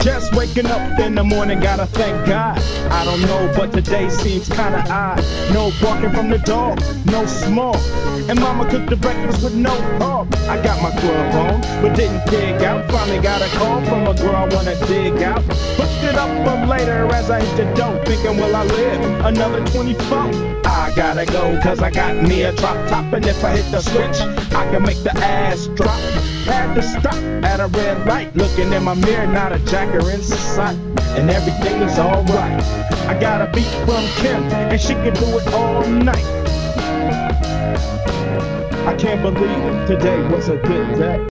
Just waking up in the morning, gotta thank God. I don't know, but today seems kinda odd. No barking from the dog, no smoke. And mama cooked the breakfast with no herb. I got my club on, but didn't dig out. Finally got a call from a girl I wanna dig out. Hooked it up for later as I hit the dope. Thinking, will I live another 24? I gotta go, cause I got me a drop top. And if I hit the switch, I can make the ass drop. Had to stop at a red light. Looking in my mirror, not a jacker in sight. And everything is alright. I got a beat from Kim, and she can do it all night. I can't believe today was a good day.